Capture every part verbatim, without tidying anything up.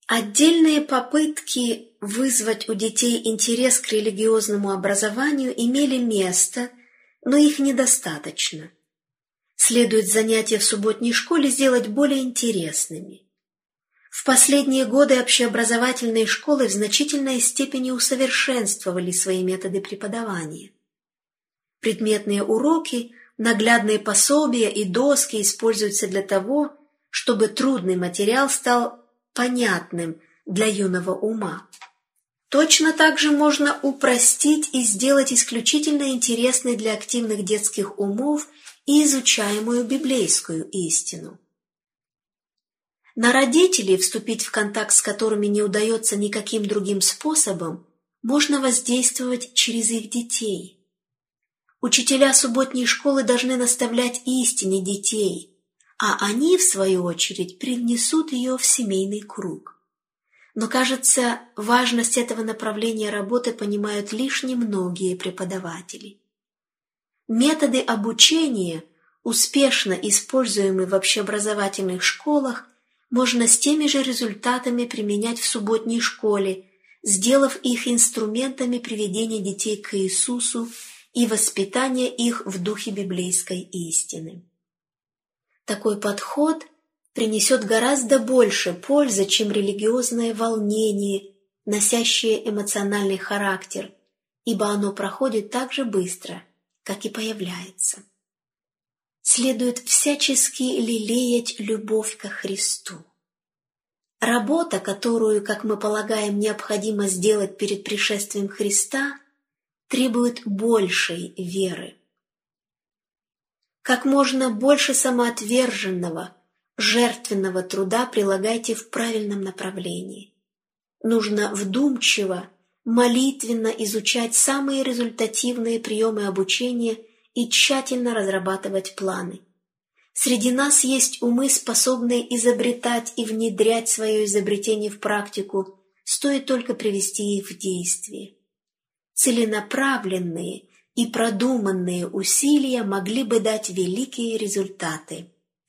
Отдельные попытки вызвать у детей интерес к религиозному образованию имели место, но их недостаточно. Следует занятия в субботней школе сделать более интересными. В последние годы общеобразовательные школы в значительной степени усовершенствовали свои методы преподавания. Предметные уроки, наглядные пособия и доски используются для того, чтобы трудный материал стал понятным для юного ума. Точно так же можно упростить и сделать исключительно интересной для активных детских умов и изучаемую библейскую истину. На родителей, вступить в контакт с которыми не удается никаким другим способом, можно воздействовать через их детей. Учителя субботней школы должны наставлять истине детей, а они, в свою очередь, привнесут ее в семейный круг. Но, кажется, важность этого направления работы понимают лишь немногие преподаватели. Методы обучения, успешно используемые в общеобразовательных школах, можно с теми же результатами применять в субботней школе, сделав их инструментами приведения детей к Иисусу и воспитания их в духе библейской истины. Такой подход принесет гораздо больше пользы, чем религиозное волнение, носящее эмоциональный характер, ибо оно проходит так же быстро, как и появляется. Следует всячески лелеять любовь ко Христу. Работа, которую, как мы полагаем, необходимо сделать перед пришествием Христа, требует большей веры. Как можно больше самоотверженного, жертвенного труда прилагайте в правильном направлении. Нужно вдумчиво, молитвенно изучать самые результативные приемы обучения и тщательно разрабатывать планы. Среди нас есть умы, способные изобретать и внедрять свое изобретение в практику, стоит только привести их в действие. Целенаправленные и продуманные усилия могли бы дать великие результаты.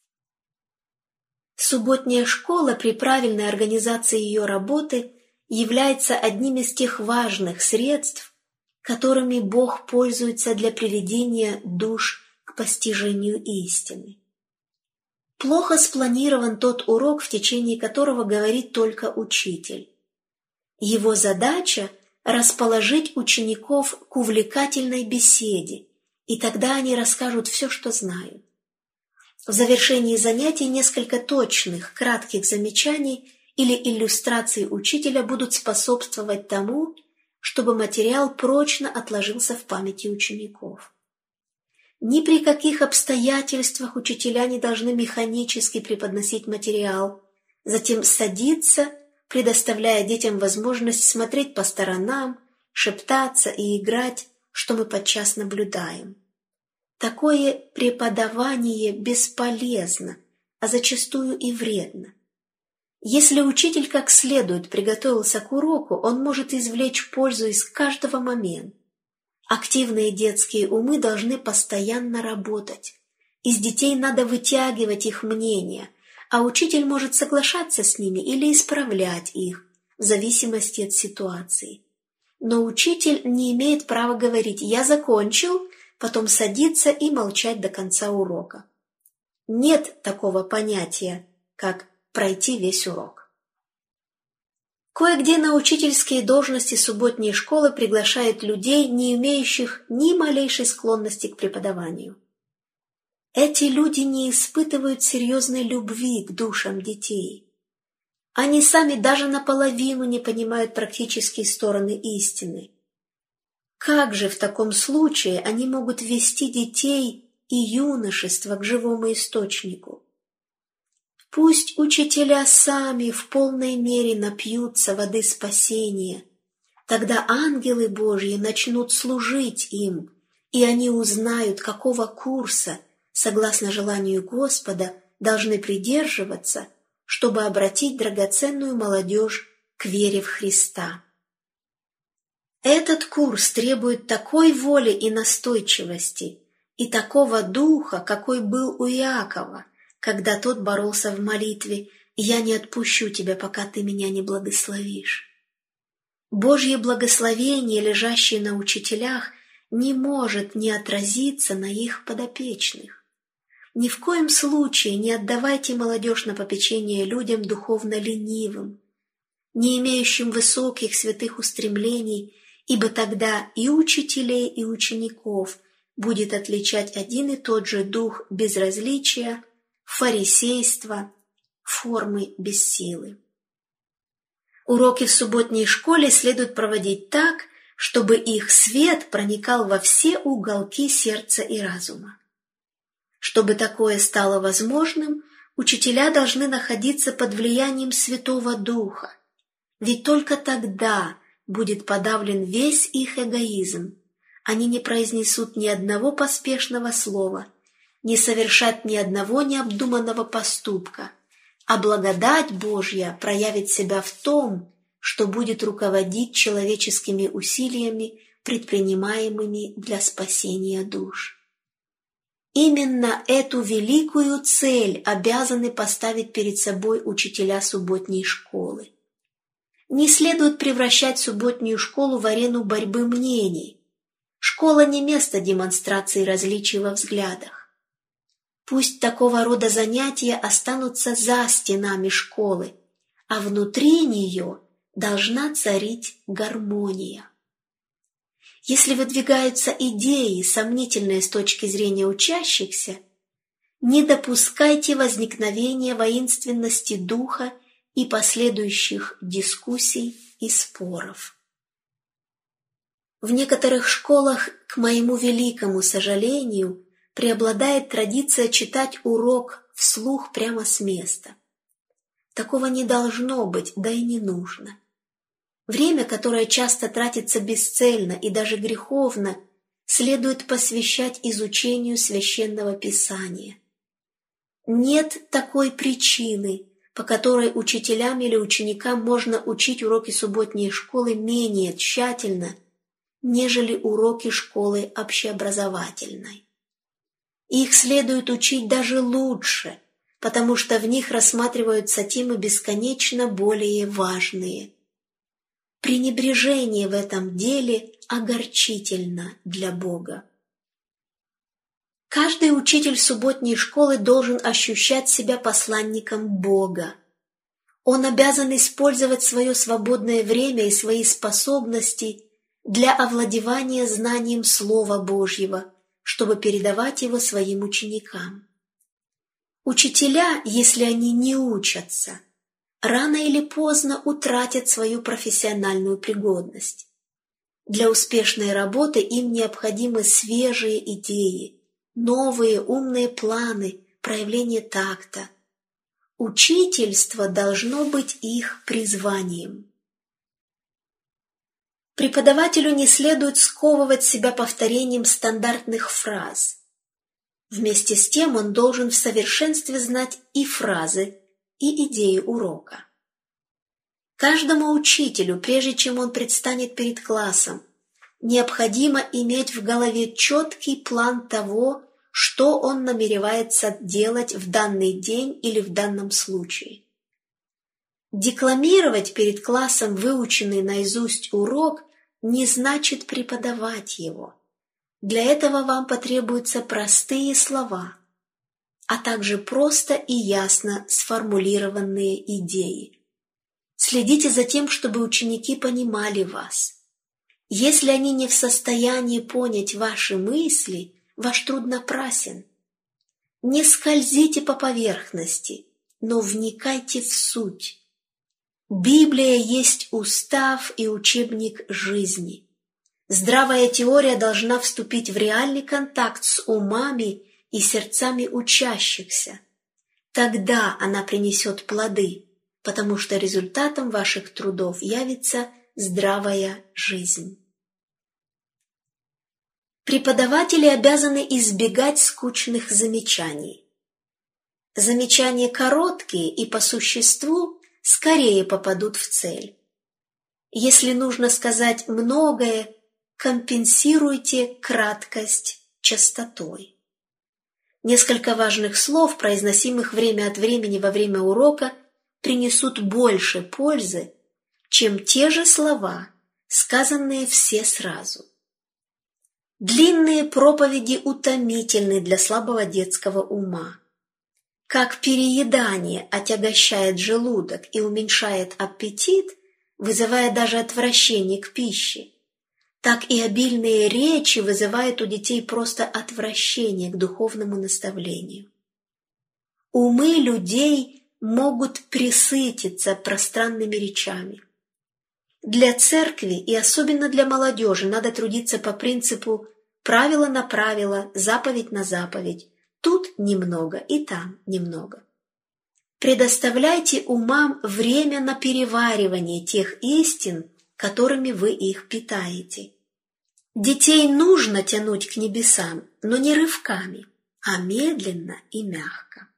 Субботняя школа при правильной организации ее работы является одним из тех важных средств, которыми Бог пользуется для приведения душ к постижению истины. Плохо спланирован тот урок, в течение которого говорит только учитель. Его задача – расположить учеников к увлекательной беседе, и тогда они расскажут все, что знают. В завершении занятий несколько точных, кратких замечаний или иллюстраций учителя будут способствовать тому, чтобы материал прочно отложился в памяти учеников. Ни при каких обстоятельствах учителя не должны механически преподносить материал, затем садиться, предоставляя детям возможность смотреть по сторонам, шептаться и играть, что мы подчас наблюдаем. Такое преподавание бесполезно, а зачастую и вредно. Если учитель как следует приготовился к уроку, он может извлечь пользу из каждого момента. Активные детские умы должны постоянно работать. Из детей надо вытягивать их мнения, а учитель может соглашаться с ними или исправлять их, в зависимости от ситуации. Но учитель не имеет права говорить «я закончил», потом садиться и молчать до конца урока. Нет такого понятия, как пройти весь урок. Кое-где на учительские должности субботней школы приглашают людей, не имеющих ни малейшей склонности к преподаванию. Эти люди не испытывают серьезной любви к душам детей. Они сами даже наполовину не понимают практические стороны истины. Как же в таком случае они могут вести детей и юношество к живому источнику? Пусть учителя сами в полной мере напьются воды спасения, тогда ангелы Божьи начнут служить им, и они узнают, какого курса, согласно желанию Господа, должны придерживаться, чтобы обратить драгоценную молодежь к вере в Христа. Этот курс требует такой воли и настойчивости, и такого духа, какой был у Иакова, когда тот боролся в молитве: «Я не отпущу тебя, пока ты меня не благословишь». Божье благословение, лежащее на учителях, не может не отразиться на их подопечных. Ни в коем случае не отдавайте молодежь на попечение людям духовно ленивым, не имеющим высоких святых устремлений, ибо тогда и учителей, и учеников будет отличать один и тот же дух безразличия, фарисейства, формы без силы. Уроки в субботней школе следует проводить так, чтобы их свет проникал во все уголки сердца и разума. Чтобы такое стало возможным, учителя должны находиться под влиянием Святого Духа, ведь только тогда будет подавлен весь их эгоизм. Они не произнесут ни одного поспешного слова, не совершат ни одного необдуманного поступка, а благодать Божья проявит себя в том, что будет руководить человеческими усилиями, предпринимаемыми для спасения душ. Именно эту великую цель обязаны поставить перед собой учителя субботней школы. Не следует превращать субботнюю школу в арену борьбы мнений. Школа не место демонстрации различий во взглядах. Пусть такого рода занятия останутся за стенами школы, а внутри нее должна царить гармония. Если выдвигаются идеи, сомнительные с точки зрения учащихся, не допускайте возникновения воинственности духа и последующих дискуссий и споров. В некоторых школах, к моему великому сожалению, преобладает традиция читать урок вслух прямо с места. Такого не должно быть, да и не нужно. Время, которое часто тратится бесцельно и даже греховно, следует посвящать изучению Священного Писания. Нет такой причины, по которой учителям или ученикам можно учить уроки субботней школы менее тщательно, нежели уроки школы общеобразовательной. Их следует учить даже лучше, потому что в них рассматриваются темы бесконечно более важные. Пренебрежение в этом деле огорчительно для Бога. Каждый учитель субботней школы должен ощущать себя посланником Бога. Он обязан использовать свое свободное время и свои способности для овладевания знанием Слова Божьего, чтобы передавать его своим ученикам. Учителя, если они не учатся, рано или поздно утратят свою профессиональную пригодность. Для успешной работы им необходимы свежие идеи, новые умные планы, проявление такта. Учительство должно быть их призванием. Преподавателю не следует сковывать себя повторением стандартных фраз. Вместе с тем он должен в совершенстве знать и фразы, и идеи урока. Каждому учителю, прежде чем он предстанет перед классом, необходимо иметь в голове четкий план того, что он намеревается делать в данный день или в данном случае. Декламировать перед классом выученный наизусть урок не значит преподавать его. Для этого вам потребуются простые слова, а также просто и ясно сформулированные идеи. Следите за тем, чтобы ученики понимали вас. Если они не в состоянии понять ваши мысли, ваш труд напрасен. Не скользите по поверхности, но вникайте в суть. Библия есть устав и учебник жизни. Здравая теория должна вступить в реальный контакт с умами и сердцами учащихся. Тогда она принесет плоды, потому что результатом ваших трудов явится здравая жизнь. Преподаватели обязаны избегать скучных замечаний. Замечания короткие и по существу скорее попадут в цель. Если нужно сказать многое, компенсируйте краткость частотой. Несколько важных слов, произносимых время от времени во время урока, принесут больше пользы, чем те же слова, сказанные все сразу. Длинные проповеди утомительны для слабого детского ума. Как переедание отягощает желудок и уменьшает аппетит, вызывая даже отвращение к пище, так и обильные речи вызывают у детей просто отвращение к духовному наставлению. Умы людей могут пресытиться пространными речами. Для церкви и особенно для молодежи надо трудиться по принципу правило на правило, заповедь на заповедь, тут немного и там немного. Предоставляйте умам время на переваривание тех истин, которыми вы их питаете. Детей нужно тянуть к небесам, но не рывками, а медленно и мягко.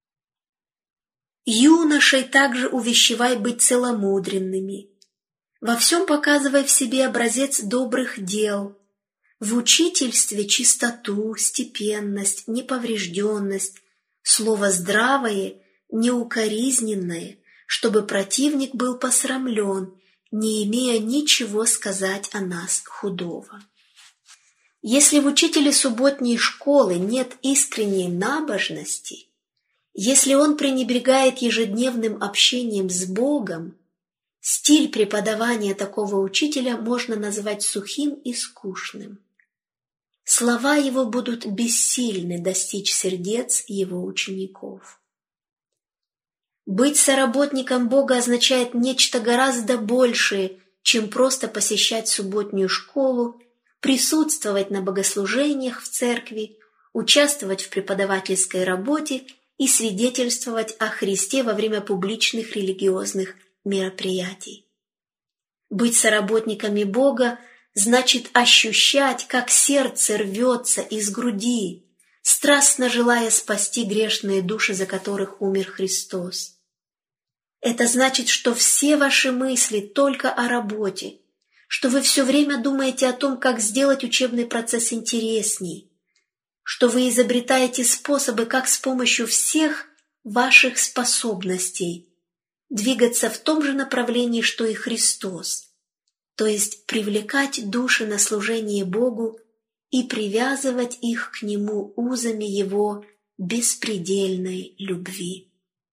Юношей также увещевай быть целомудренными. Во всем показывай в себе образец добрых дел, в учительстве чистоту, степенность, неповрежденность, слово здравое, неукоризненное, чтобы противник был посрамлен, не имея ничего сказать о нас худого. Если в учителе субботней школы нет искренней набожности, если он пренебрегает ежедневным общением с Богом, стиль преподавания такого учителя можно назвать сухим и скучным. Слова его будут бессильны достичь сердец его учеников. Быть соработником Бога означает нечто гораздо большее, чем просто посещать субботнюю школу, присутствовать на богослужениях в церкви, участвовать в преподавательской работе и свидетельствовать о Христе во время публичных религиозных мероприятий. Быть соработниками Бога значит ощущать, как сердце рвется из груди, страстно желая спасти грешные души, за которых умер Христос. Это значит, что все ваши мысли только о работе, что вы все время думаете о том, как сделать учебный процесс интересней, что вы изобретаете способы, как с помощью всех ваших способностей двигаться в том же направлении, что и Христос, то есть привлекать души на служение Богу и привязывать их к Нему узами Его беспредельной любви.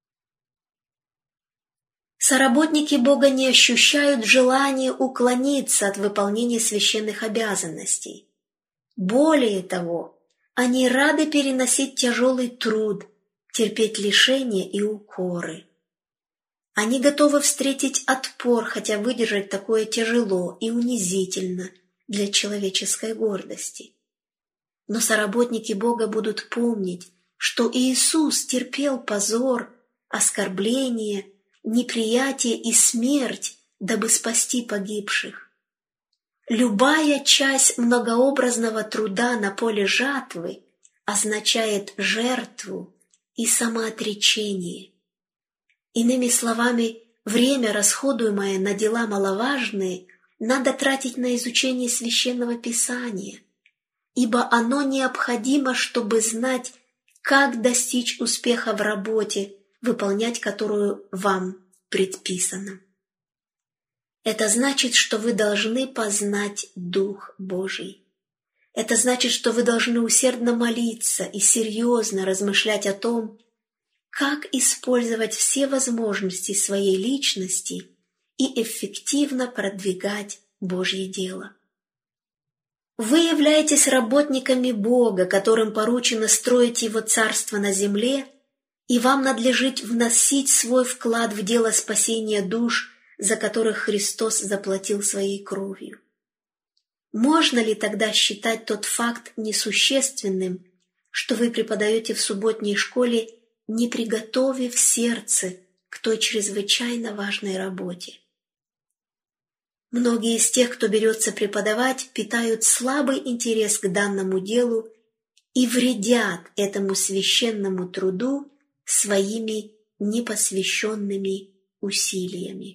Соработники Бога не ощущают желания уклониться от выполнения священных обязанностей. Более того, они рады переносить тяжелый труд, терпеть лишения и укоры. Они готовы встретить отпор, хотя выдержать такое тяжело и унизительно для человеческой гордости. Но соработники Бога будут помнить, что Иисус терпел позор, оскорбление, неприятие и смерть, дабы спасти погибших. Любая часть многообразного труда на поле жатвы означает жертву и самоотречение. Иными словами, время, расходуемое на дела маловажные, надо тратить на изучение Священного Писания, ибо оно необходимо, чтобы знать, как достичь успеха в работе, выполнять которую вам предписано. Это значит, что вы должны познать Дух Божий. Это значит, что вы должны усердно молиться и серьезно размышлять о том, как использовать все возможности своей личности и эффективно продвигать Божье дело. Вы являетесь работниками Бога, которым поручено строить Его царство на земле, и вам надлежит вносить свой вклад в дело спасения душ, за которых Христос заплатил своей кровью. Можно ли тогда считать тот факт несущественным, что вы преподаете в субботней школе, не приготовив сердце к той чрезвычайно важной работе? Многие из тех, кто берется преподавать, питают слабый интерес к данному делу и вредят этому священному труду своими непосвященными усилиями.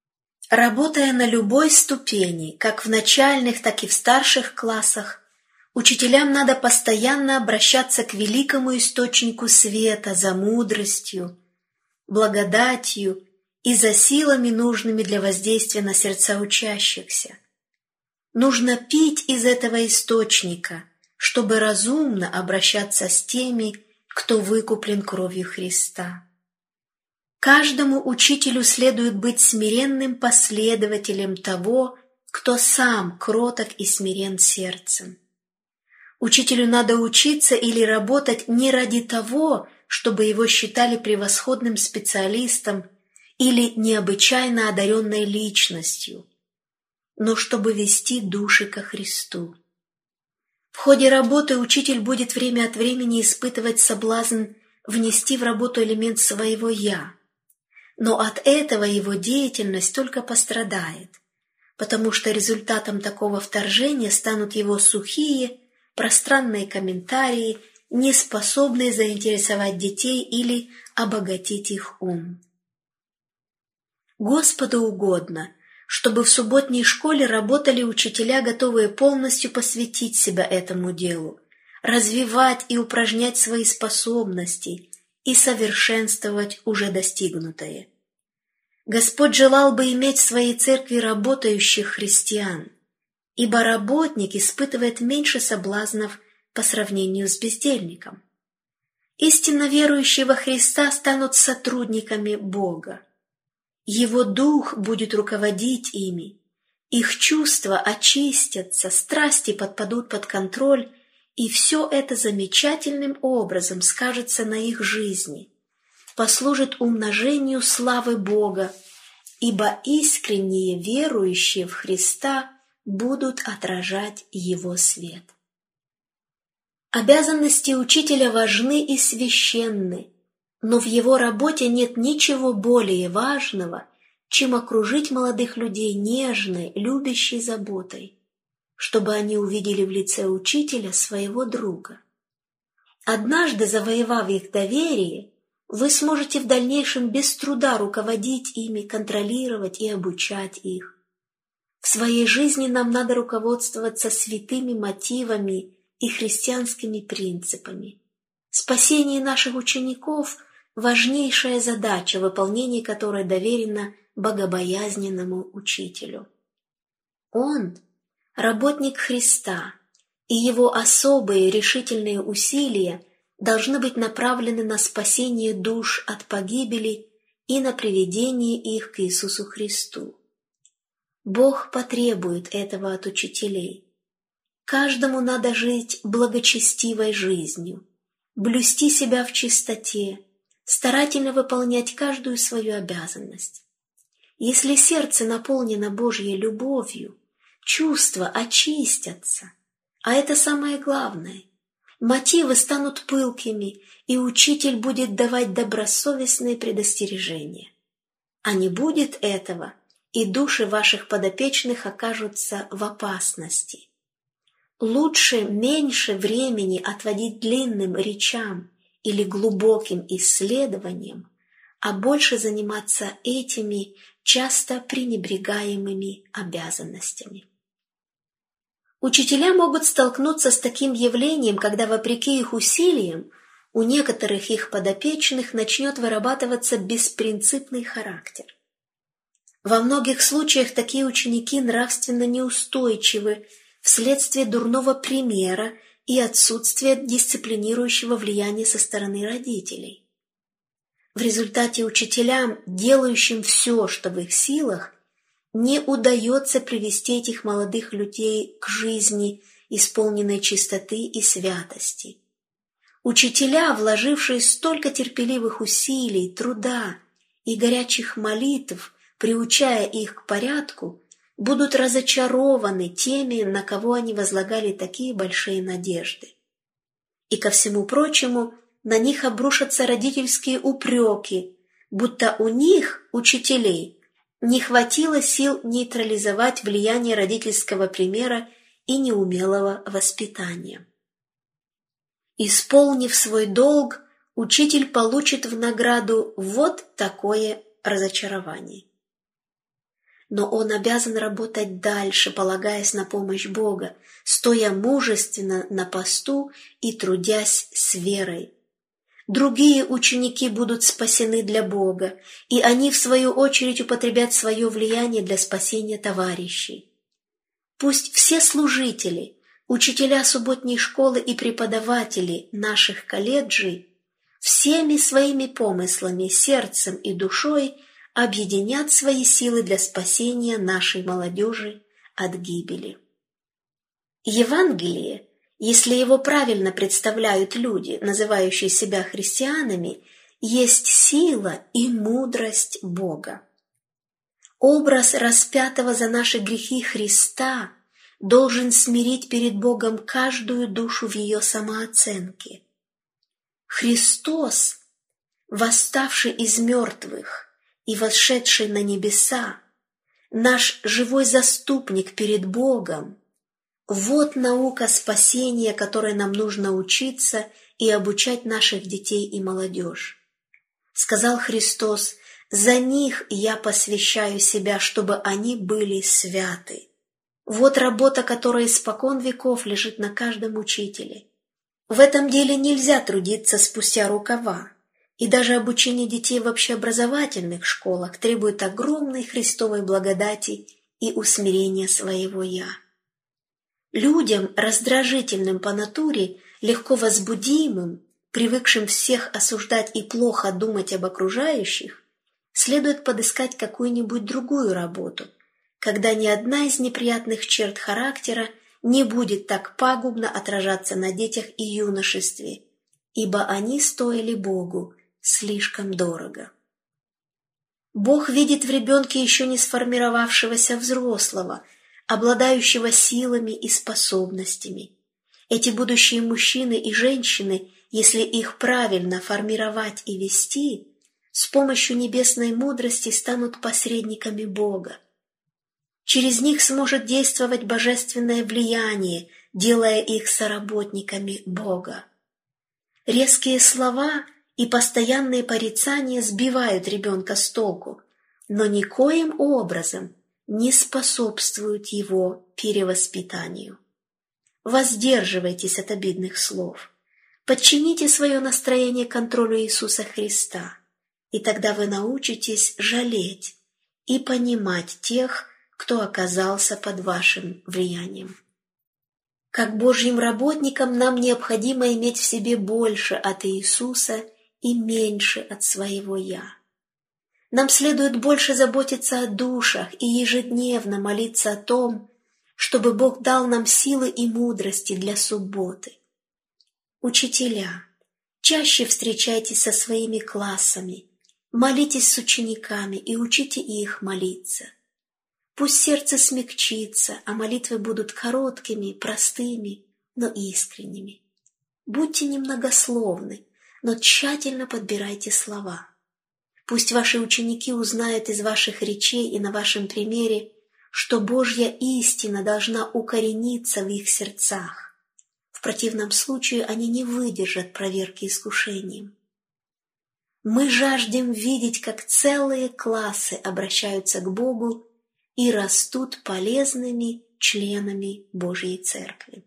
Работая на любой ступени, как в начальных, так и в старших классах, Учителям надо постоянно обращаться к великому источнику света за мудростью, благодатью и за силами, нужными для воздействия на сердца учащихся. Нужно пить из этого источника, чтобы разумно обращаться с теми, кто выкуплен кровью Христа. Каждому учителю следует быть смиренным последователем того, кто сам кроток и смирен сердцем. Учителю надо учиться или работать не ради того, чтобы его считали превосходным специалистом или необычайно одаренной личностью, но чтобы вести души ко Христу. В ходе работы учитель будет время от времени испытывать соблазн внести в работу элемент своего «я», но от этого его деятельность только пострадает, потому что результатом такого вторжения станут его сухие, пространные комментарии, не способные заинтересовать детей или обогатить их ум. Господу угодно, чтобы в субботней школе работали учителя, готовые полностью посвятить себя этому делу, развивать и упражнять свои способности и совершенствовать уже достигнутое. Господь желал бы иметь в своей церкви работающих христиан, ибо работник испытывает меньше соблазнов по сравнению с бездельником. Истинно верующие во Христа станут сотрудниками Бога. Его Дух будет руководить ими, их чувства очистятся, страсти подпадут под контроль, и все это замечательным образом скажется на их жизни, послужит умножению славы Бога, ибо искренние верующие в Христа будут отражать Его свет. Обязанности учителя важны и священны, но в его работе нет ничего более важного, чем окружить молодых людей нежной, любящей заботой, чтобы они увидели в лице учителя своего друга. Однажды, завоевав их доверие, вы сможете в дальнейшем без труда руководить ими, контролировать и обучать их. В своей жизни нам надо руководствоваться святыми мотивами и христианскими принципами. Спасение наших учеников – важнейшая задача, выполнение которой доверено богобоязненному учителю. Он – работник Христа, и его особые решительные усилия должны быть направлены на спасение душ от погибели и на приведение их к Иисусу Христу. Бог потребует этого от учителей. Каждому надо жить благочестивой жизнью, блюсти себя в чистоте, старательно выполнять каждую свою обязанность. Если сердце наполнено Божьей любовью, чувства очистятся, а это самое главное. Мотивы станут пылкими, и учитель будет давать добросовестные предостережения. А не будет этого, и души ваших подопечных окажутся в опасности. Лучше меньше времени отводить длинным речам или глубоким исследованием, а больше заниматься этими часто пренебрегаемыми обязанностями. Учителя могут столкнуться с таким явлением, когда, вопреки их усилиям, у некоторых их подопечных начнет вырабатываться беспринципный характер. Во многих случаях такие ученики нравственно неустойчивы вследствие дурного примера и отсутствия дисциплинирующего влияния со стороны родителей. В результате учителям, делающим все, что в их силах, не удается привести этих молодых людей к жизни, исполненной чистоты и святости. Учителя, вложившие столько терпеливых усилий, труда и горячих молитв, приучая их к порядку, будут разочарованы теми, на кого они возлагали такие большие надежды. И ко всему прочему, на них обрушатся родительские упреки, будто у них, учителей, не хватило сил нейтрализовать влияние родительского примера и неумелого воспитания. Исполнив свой долг, учитель получит в награду вот такое разочарование. но он обязан работать дальше, полагаясь на помощь Бога, стоя мужественно на посту и трудясь с верой. Другие ученики будут спасены для Бога, и они, в свою очередь, употребят свое влияние для спасения товарищей. Пусть все служители, учителя субботней школы и преподаватели наших колледжей всеми своими помыслами, сердцем и душой объединят свои силы для спасения нашей молодежи от гибели. Евангелие, если его правильно представляют люди, называющие себя христианами, есть сила и мудрость Бога. Образ распятого за наши грехи Христа должен смирить перед Богом каждую душу в ее самооценке. Христос, восставший из мертвых и восшедший на небеса, наш живой заступник перед Богом, вот наука спасения, которой нам нужно учиться и обучать наших детей и молодежь. Сказал Христос: «За них я посвящаю себя, чтобы они были святы». Вот работа, которая испокон веков лежит на каждом учителе. В этом деле нельзя трудиться спустя рукава, и даже обучение детей в общеобразовательных школах требует огромной Христовой благодати и усмирения своего «я». Людям, раздражительным по натуре, легко возбудимым, привыкшим всех осуждать и плохо думать об окружающих, следует подыскать какую-нибудь другую работу, когда ни одна из неприятных черт характера не будет так пагубно отражаться на детях и юношестве, ибо они стоили Богу слишком дорого. Бог видит в ребенке еще не сформировавшегося взрослого, обладающего силами и способностями. Эти будущие мужчины и женщины, если их правильно формировать и вести, с помощью небесной мудрости станут посредниками Бога. Через них сможет действовать божественное влияние, делая их соработниками Бога. Резкие слова и постоянные порицания сбивают ребенка с толку, но никоим образом не способствуют его перевоспитанию. Воздерживайтесь от обидных слов. Подчините свое настроение контролю Иисуса Христа, и тогда вы научитесь жалеть и понимать тех, кто оказался под вашим влиянием. Как Божьим работникам нам необходимо иметь в себе больше от Иисуса и меньше от своего «я». Нам следует больше заботиться о душах и ежедневно молиться о том, чтобы Бог дал нам силы и мудрости для субботы. Учителя, чаще встречайтесь со своими классами, молитесь с учениками и учите их молиться. Пусть сердце смягчится, а молитвы будут короткими, простыми, но искренними. Будьте немногословны, но тщательно подбирайте слова. Пусть ваши ученики узнают из ваших речей и на вашем примере, что Божья истина должна укорениться в их сердцах. В противном случае они не выдержат проверки искушением. Мы жаждем видеть, как целые классы обращаются к Богу и растут полезными членами Божьей Церкви.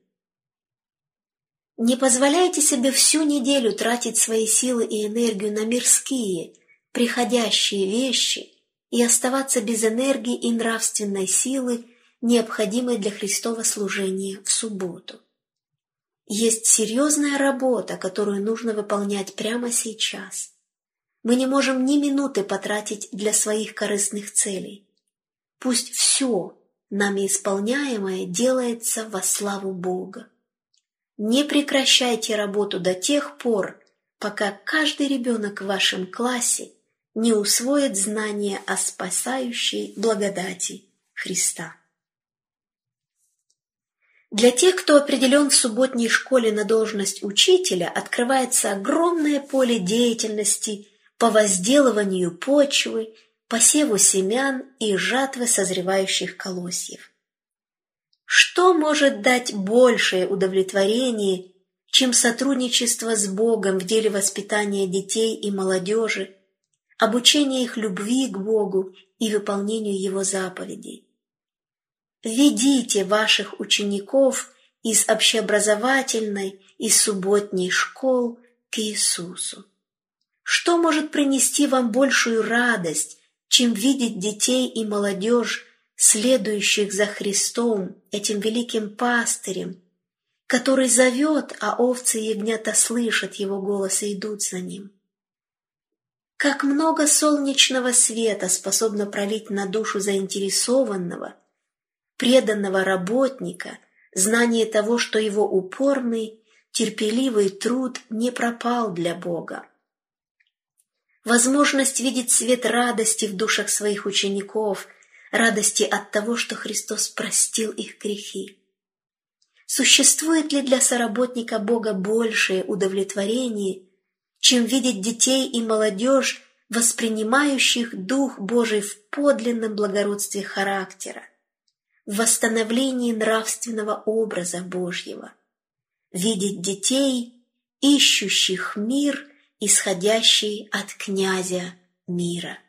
Не позволяйте себе всю неделю тратить свои силы и энергию на мирские, приходящие вещи и оставаться без энергии и нравственной силы, необходимой для Христова служения в субботу. Есть серьезная работа, которую нужно выполнять прямо сейчас. Мы не можем ни минуты потратить для своих корыстных целей. Пусть все нами исполняемое делается во славу Бога. Не прекращайте работу до тех пор, пока каждый ребенок в вашем классе не усвоит знания о спасающей благодати Христа. Для тех, кто определен в субботней школе на должность учителя, открывается огромное поле деятельности по возделыванию почвы, посеву семян и жатвы созревающих колосьев. Что может дать большее удовлетворение, чем сотрудничество с Богом в деле воспитания детей и молодежи, обучение их любви к Богу и выполнению Его заповедей. Ведите ваших учеников из общеобразовательной и субботней школ к Иисусу. Что может принести вам большую радость, чем видеть детей и молодежь, следующих за Христом, этим великим пастырем, который зовет, а овцы и ягнята слышат Его голос и идут за Ним? Как много солнечного света способно пролить на душу заинтересованного, преданного работника знание того, что его упорный, терпеливый труд не пропал для Бога. Возможность видеть свет радости в душах своих учеников, радости от того, что Христос простил их грехи. Существует ли для соработника Бога большее удовлетворение, чем видеть детей и молодежь, воспринимающих Дух Божий в подлинном благородстве характера, в восстановлении нравственного образа Божьего, видеть детей, ищущих мир, исходящий от князя мира?